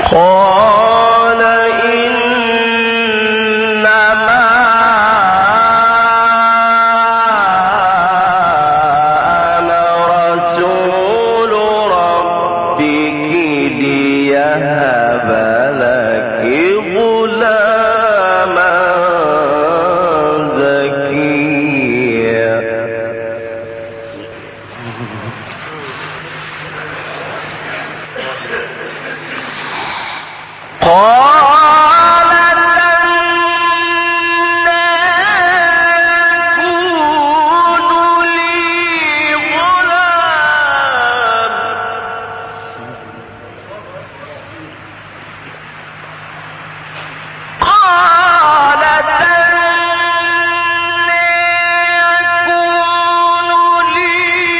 قال إنما أنا رسول ربك ليهب لك غلاما زكيا. قالت أنى يكون لي غلام قالت أنى يكون لي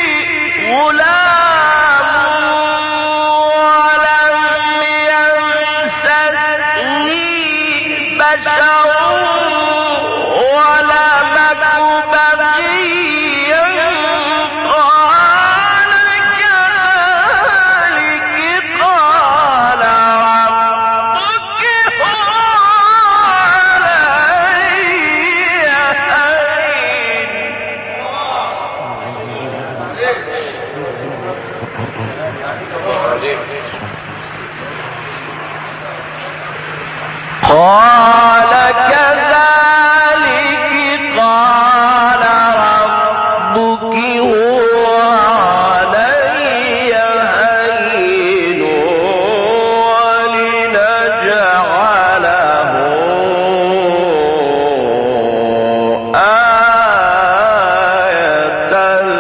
غلام ولم يمسسني بشر ولم أك بغيا قال كذلك قال ربك هو علي هين. قال كذلك قال ربك هو علي هين ولنجعله آية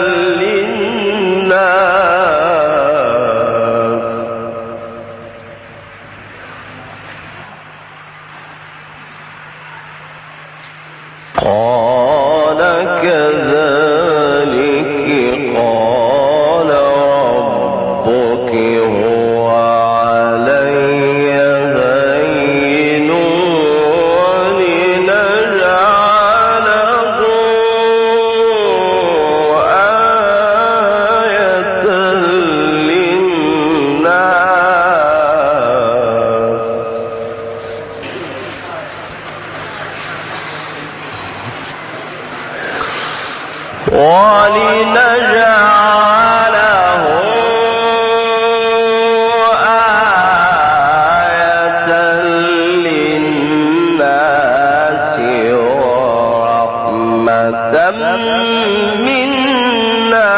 للناس. قال كذلك قال ربك هو علي هين ولنجعله آية للناس. ولنجعله آية للناس ورحمة منا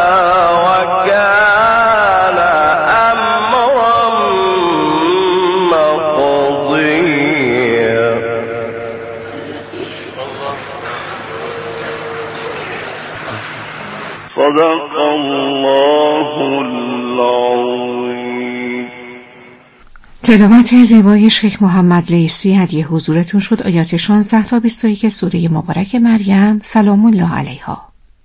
وكان أمرا مقضيا. صدق الله العظیم. تلاوت زیبای شیخ محمد لیثی هدیه حضورتون شد. آیات 16 تا 21 سوره مبارک مریم سلام الله علیها.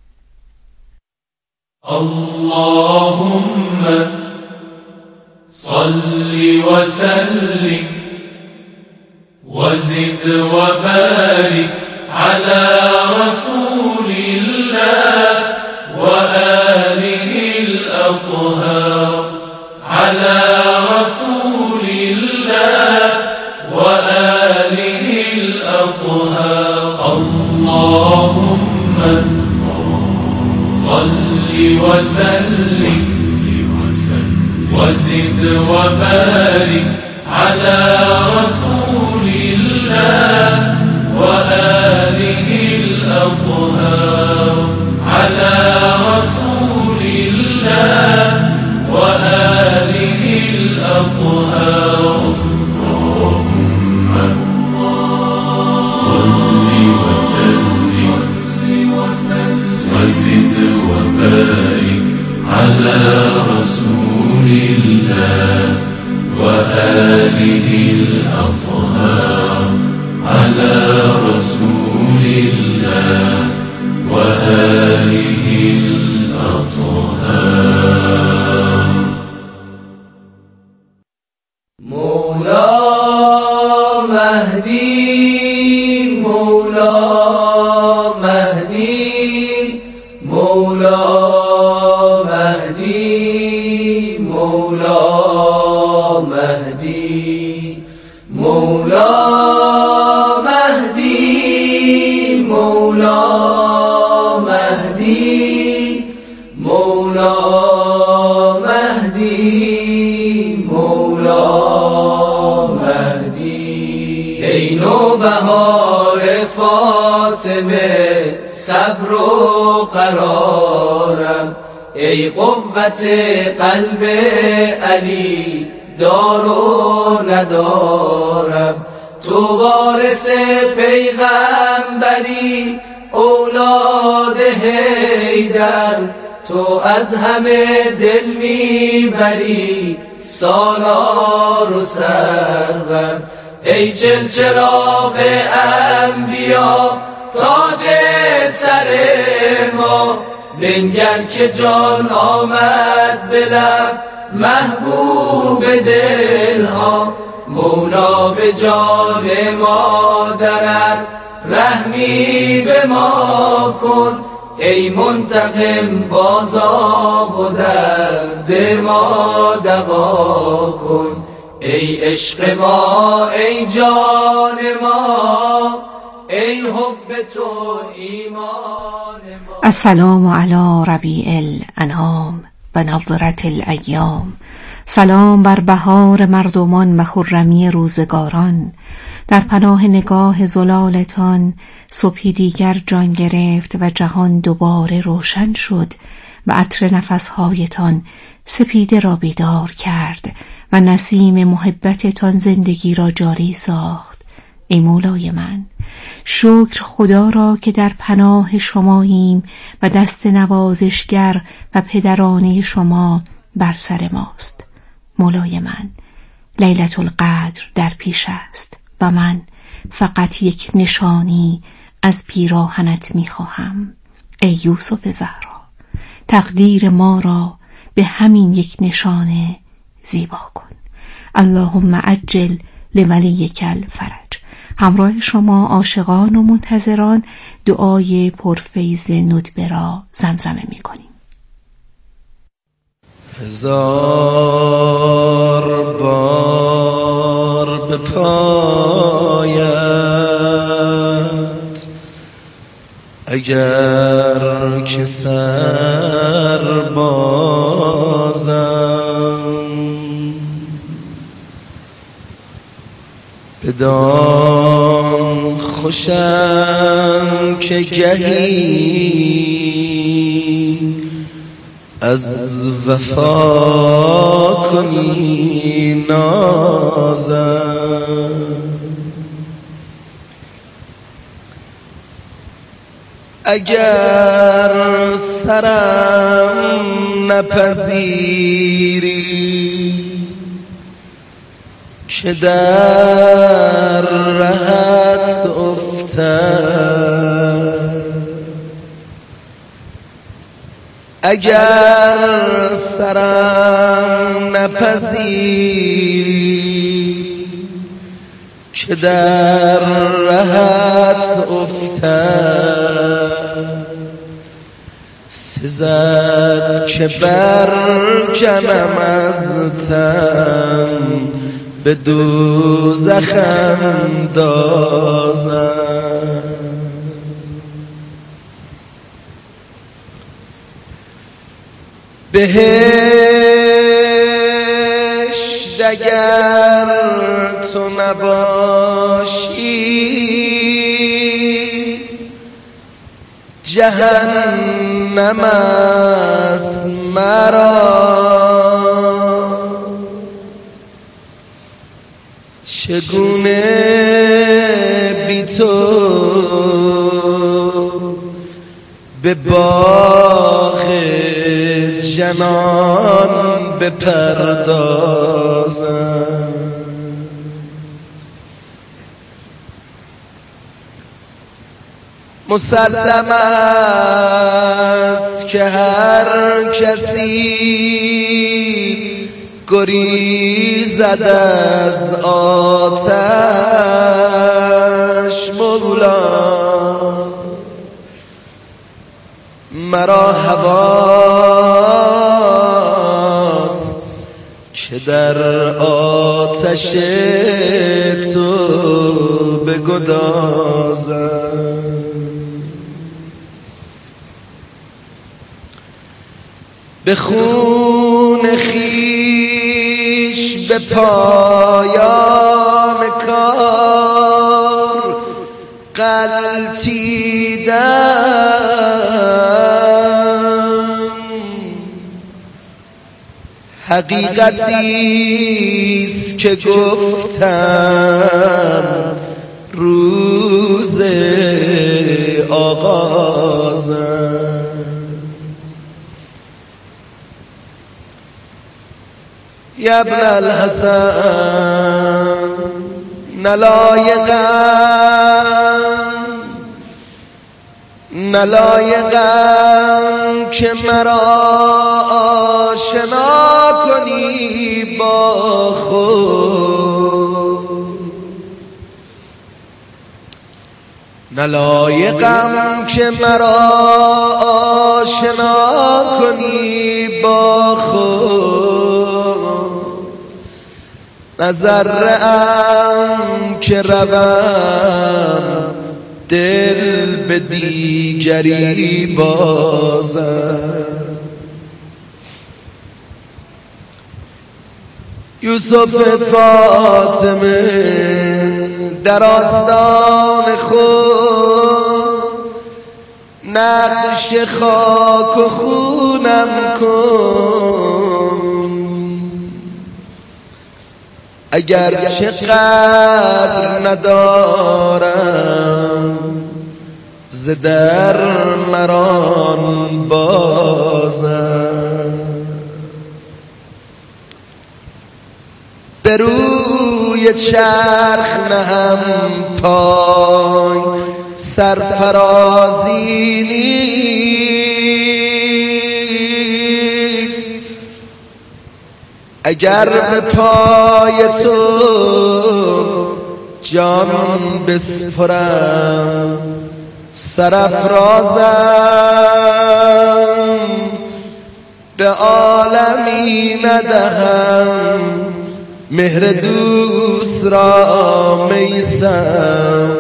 اللهم صل وسلم وزد وبارك على رسول الله وآله الأطهار على رسول الله وآله الأطهار. اللهم صل وسلم وزد وبارك على رسول الله وآله الأطهار على رسول الله وآله الأطهار. اللهم صل وسلم وزد وبارك على رسول الله وآله الأطهار على رسول الله وآله الأطهار. مولا مهدي مولا مهدي مولا مهدي مولا مهدي مولا مهدی. ای نوبهار فاطمه صبر و قرارم، ای قوت قلب علی دار و ندارم. تو وارث پیغمبری اولاد حیدر، تو از همه دل میبری سالار و سرور. ای چلچراغ انبیا تاج سر ما، بنگر که جان آمد به لب محبوب دلها. مولا به جان مادرت رحمی به ما کن، ای منتقم بازا و درد ما دوا کن. ای عشق ما ای جان ما، ای حب تو ایمان ما. السلام علی ربیع الانام و نظرت الایام. سلام بر بهار مردمان و خرمی روزگاران. در پناه نگاه زلالتان صبحی دیگر جان گرفت و جهان دوباره روشن شد و عطر نفسهایتان سپیده را بیدار کرد و نسیم محبتتان زندگی را جاری ساخت. ای مولای من، شکر خدا را که در پناه شماییم و دست نوازشگر و پدرانه شما بر سر ماست. مولای من، لیلة القدر در پیش است و من فقط یک نشانی از پیراهنت می‌خواهم. ای یوسف زهرا، تقدیر ما را به همین یک نشانه زیبا کن. اللهم عجل لولیک الفرج. همراه شما عاشقان و منتظران دعای پرفیض ندبه را زمزمه می‌کنیم. هزار بار به پایت اگر که سر بازم، بدان خوشم که گهی از وفا کنی نازم. اگر سرم نپذیری که در رهت افتد، اگر سرم نپذیری که در رهت افتد، سزد که بر جنم از تن به دوزخم اندازم. بهشت اگر تو نباشی، جهنم است مرا. چگونه بی تو به باغ جنان بپردازم. مسلم است که هر کسی گریزد از آتش. مولا مرا هواست که در آتش تو بگدازم. به خون خویش به پایان کار غلطیدم، حقیقتیست که گفتم روز آغازم. یا ابن الحسن نلایقم که مرا آشنا کنی با خود، نلایقم که مرا آشنا کنی با خود، نذره‌ام که روم دل به دیگری بازم. یوسف فاطمه در آستان خود نقش خاک و خونم کن، اگر چقدر ندارم ز در مران بازم. به روی چرخ نهم پای سرفرازی نیست، اگر به پای تو جان بسپرم سرافرازم، به عالمی ندهم مهر دوست را میسم،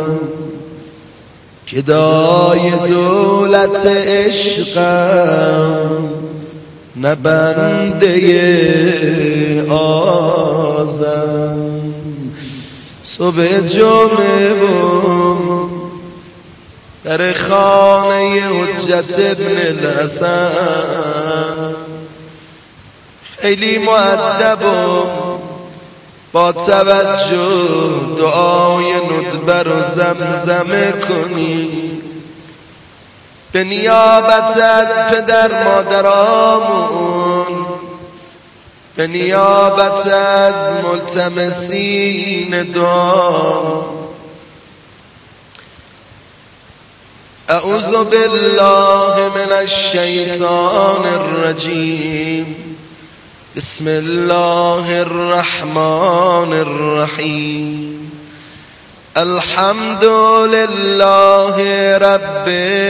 گدای دولت عشقم نه بنده آزم. صبح جمعه بود در خانه حجت ابن الحسن، خیلی مؤدب و با توجه دعای ندبه رو زمزمه کنی، به نیابت از پدر مادرامون، به نیابت از ملتمسین دعا. اعوذ بالله من الشیطان الرجیم، بسم الله الرحمن الرحیم، الحمد لله رب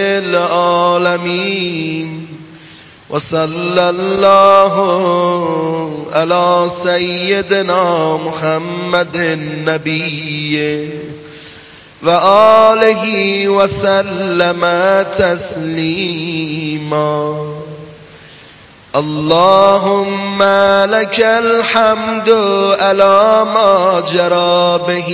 العالمین و صلی الله علی سیدنا محمد النبی و آله و سلم تسلیما. اللهم لك الحمد على ما جرى به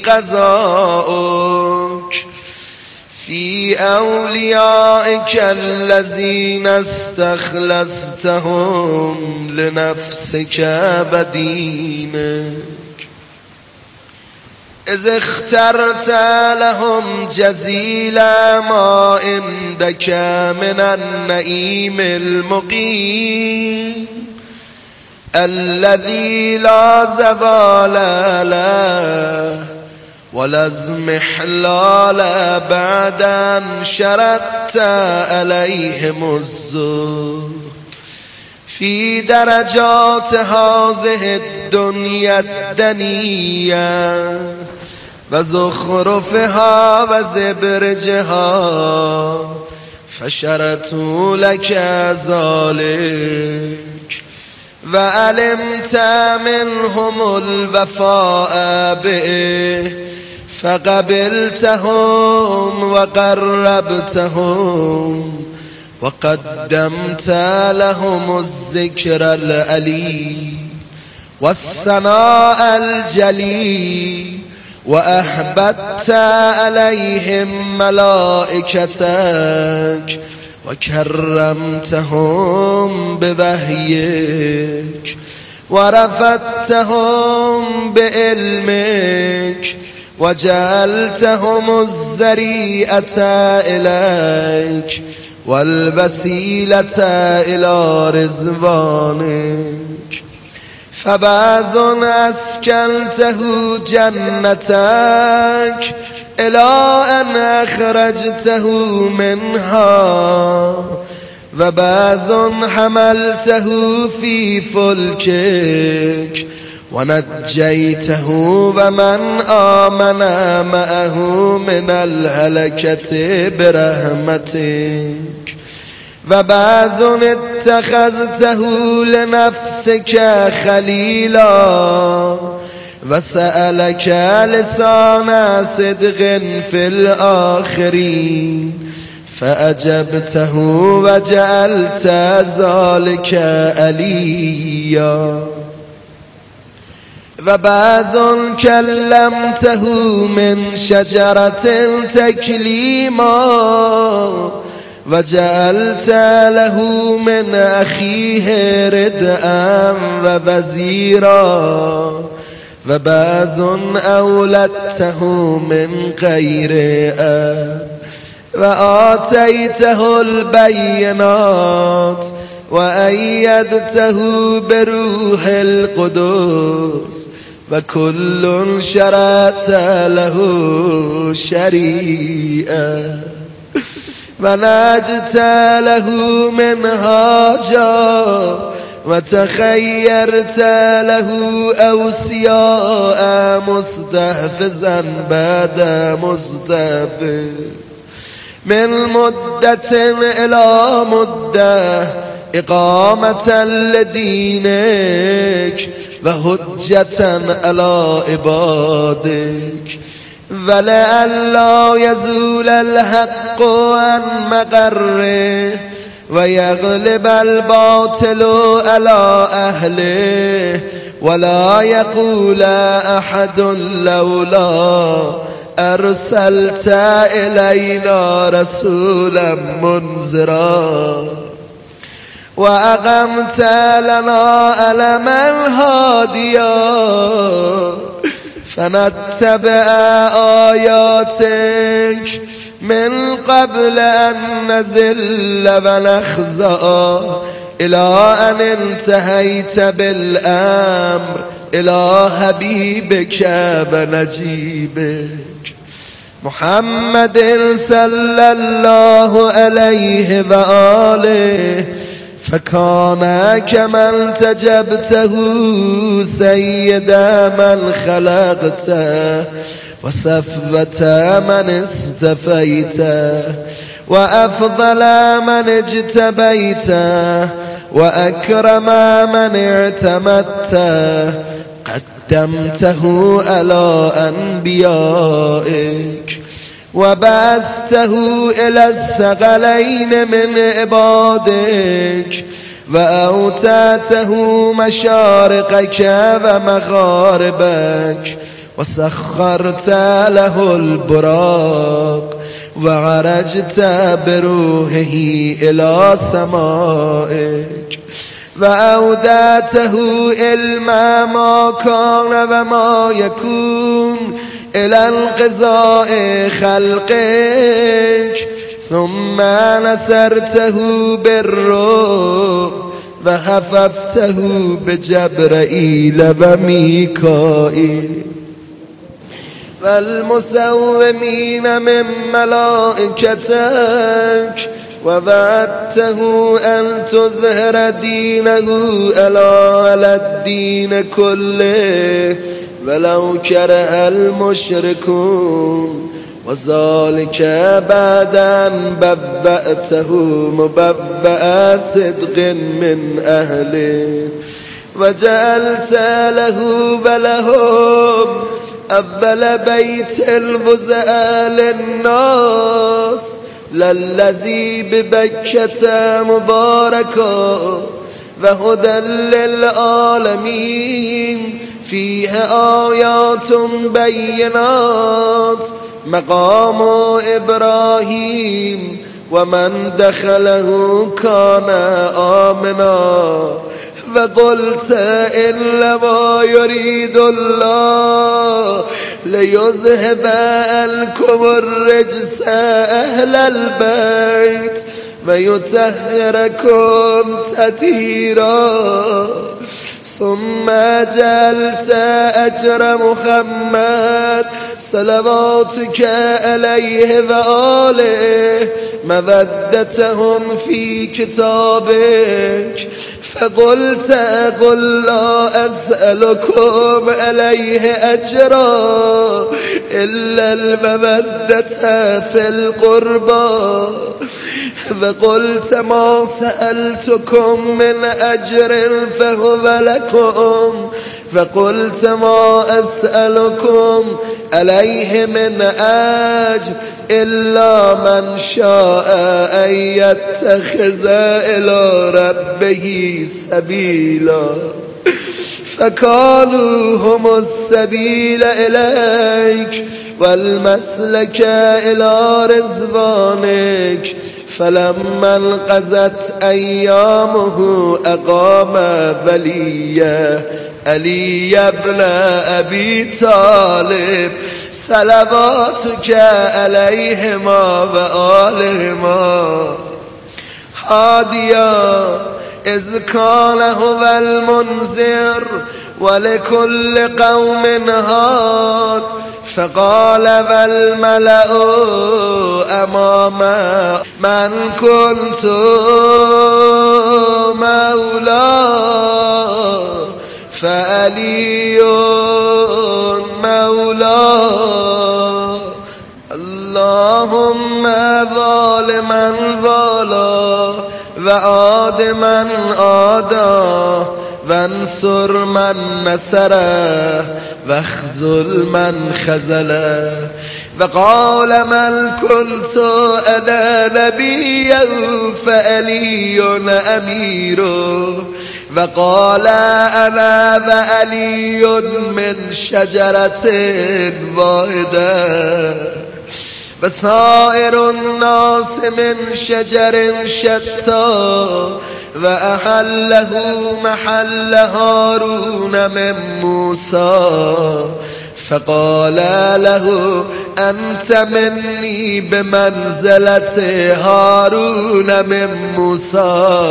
قضاؤك في أوليائك الذين استخلصتهم لنفسك بدينك، إذ اخترت لهم جزيل ما عندك من النعيم المقيم الذي لا زوال له ولا اضمحلال بعد أن شردت عليهم الذل في درجات هذه الدنيا الدنية وزخرفها وزبرجها، فشرطوا لك ذلك وعلمت منهم الوفاء به فقبلتهم وقربتهم وقدمت لهم الذكر العلي والثناء الجلي وأحببت عليهم ملائكتك وكرمتهم بوحيك ورفعتهم بعلمك وجعلتهم الذريعة إليك والوسيلة إلى رضوانك فبعض أسكنته جنتك إلى أن أخرجته منها وبعض حملته في فلكك ونجيته ومن آمن معه من الهلكة برحمتك وبعض اتخذته لنفسك خليلا وسألك لسان صدق في الآخرين فأجبته وجعلت ذلك عليا وبعض كلمته من شجرة تكليما وجعلت له من أخيه ردءا ووزيرا وبعض أولدته من غير أب وآتيته البينات وأيدته بروح القدس وكل شرعت له شريعة ونجت له منهاجا وتخيرت له أوصياء مستحفظا بعد مستحفظ من مدة إلى مدة إقامة لدينك وحجة على عبادك ولئلا يزول الحق عن مقره ويغلب الباطل على أهله ولا يقول أحد لولا أرسلت إلينا رسولا منذرا وأقمت لنا علما هاديا فنتبع آياتك من قبل أن نزل ونخزأ إلى أن انتهيت بالأمر إلى حبيبك ونجيبك محمد صلى الله عليه وآله فكان كمن تجبته سيد من خلقته وصفوة من استفيته وأفضل من اجتبيته وأكرم من اعتمدته قدمته على أنبيائك وبعثته إلى الثقلين من عبادك وأوتاته مشارقك ومغاربك وسخرت له البراق وعرجت بروحه إلى سمائك وأودعته علم ما كان وما يكون إلى انقضاء خلقك ثم نصرته بالروح وخففته بجبرائيل وميكائيل والمسومين من ملائكتك ووعدته أن تظهر دينه على الدين كله ولو كره المشركون وذلك بعد أن ببأته مببأ صدق من أهله وجعلت له ولهم أول بيت الوزع للناس للذي ببكة مباركا وهدى للعالمين فيه آيات بينات مقام إبراهيم ومن دخله كان آمنا وقلت إنما يريد الله ليذهب عنكم الرجس أهل البيت ويطهركم تطهيرا ثم جعلت أجر محمد صلواتك عليه وآله مودتهم في كتابك فقلت قل لا أسألكم عليه أجرا إلا المودة في القربى وقلت ما سألتكم من أجر فهو لكم فقلت ما أسألكم عليه من أجر إلا من شاء أن يتخذ إلى ربه سبيلا فكانوا هم السبيل إليك والمسلك إلى رضوانك فلما انقضت أيامه أقام علي بن أبي طالب صلواتك عليهما وآلهما هاديا إذ كان هو المنذر ولكل قوم هاد فقال والملأ أمام من كنت مولاه فعلي مولاه اللهم ظالما ظالاه وعاد من عاداه وانصر من نصره واخذل من خذله وقال من كنت أنا نبيا فعلي أميره وقال أنا وعلي من شجرة واحدة وسائر الناس من شجر شتى وأحله محل هارون من موسى فقال له أنت مني بمنزلة هارون من موسى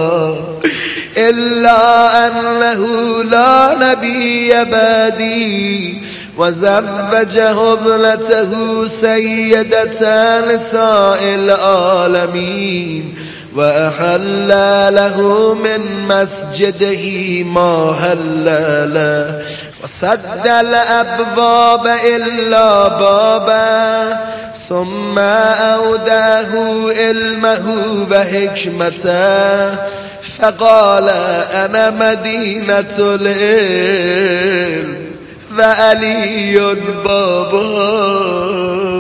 إلا أنه لا نبي بعدي وزوجه ابنته سيدة نساء العالمين وأحل له من مسجده ما حل له وسد الأبواب إلا بابا ثم أوداه علمه وحكمته فقال أنا مدينة العلم وعلي بابا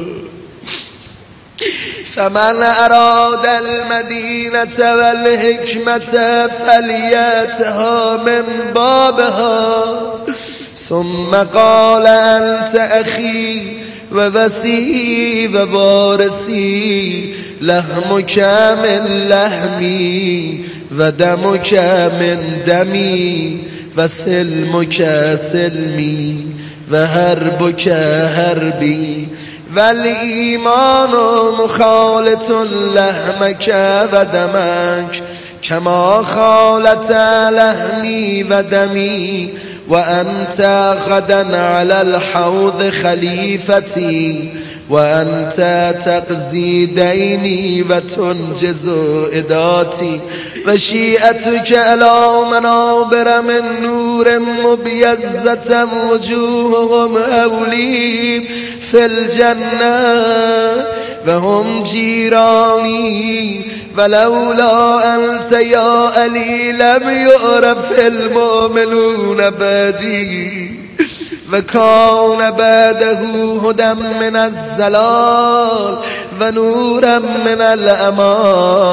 فمن أراد المدينة والحكمة فليأتها من بابها ثم قال أنت أخي ووسي ووارثي لحمك من لحمي ودمك من دمي وسلمك سلمي وحربك حربي والإيمان مخالط لحمك ودمك كما خالط لحمي ودمي وأنت غدا على الحوض خليفتي وأنت تقضي ديني وتنجز إداتي وشيئتك على منابر من نور مبيزة وجوههم أولي في الجنة وهم جيراني ولولا أنت يا علي لم يعرف المؤمنون بعدي وكان بعده هدى من الزلال ونورا من الأمان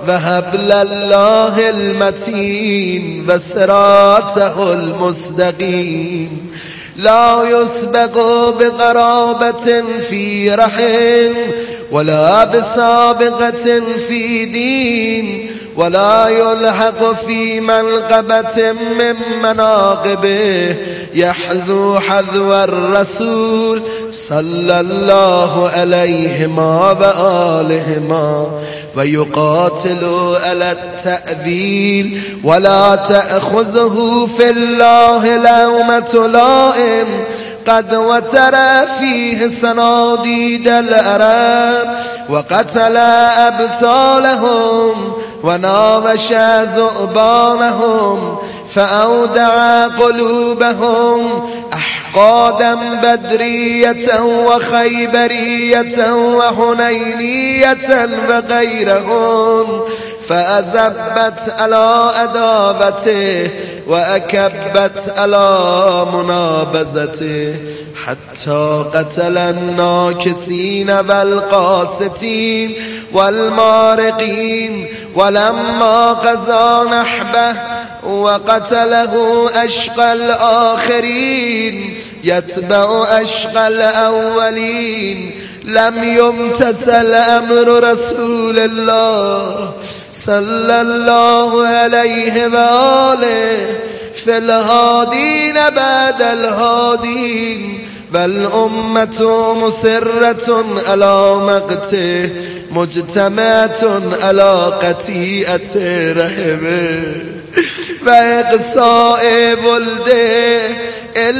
وحبل الله المتين وصراطه المستقيم لا يسبق بقرابة في رحم ولا بسابقة في دين ولا يلحق في منقبة من مناقبه يحذو حذو الرسول صلى الله عليهما وآلهما ويقاتل على التأذيل ولا تأخذه في الله لومة لائم قد وتر فيه صناديد العرب وقتل أبطالهم وناوش ذؤبانهم فأودع قلوبهم أحقادا بدرية وخيبرية وحنينية وغيرهم فأزبت على أدابته وأكبت على منابزته حتى قتل الناكسين والقاسطين والمارقين ولما قضى نحبه وقتله أشقى الآخرين يتبع أشقى الأولين لم يمتثل أمر رسول الله صلى الله عليه وآله في الهادين بعد الهادين والأمة مسرة على مقته مجتمعة على قطيعة رحمه وإقصاء ولده